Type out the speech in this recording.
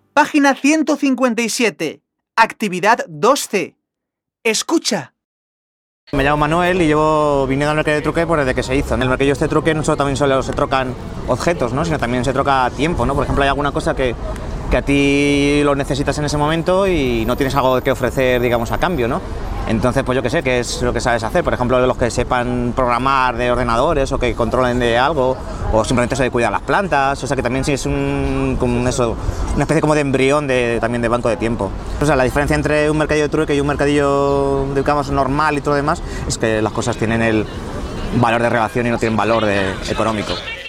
Página 157. Actividad 2C. Escucha. Me llamo Manuel y llevo viniendo al mercadillo de truque desde que se hizo. En el mercadillo de truque no solo también se trocan objetos, ¿no? Sino también se troca tiempo, ¿no? Por ejemplo, hay alguna cosa que a ti lo necesitas en ese momento y no tienes algo que ofrecer, digamos, a cambio, ¿no? Entonces, pues yo qué sé, ¿qué es lo que sabes hacer? Por ejemplo, los que sepan programar de ordenadores o que controlen de algo, o simplemente eso de cuidar las plantas, o sea que también sí es una especie como de embrión también de banco de tiempo. O sea, la diferencia entre un mercadillo de truque y un mercadillo, digamos, normal y todo lo demás, es que las cosas tienen el valor de relación y no tienen valor económico.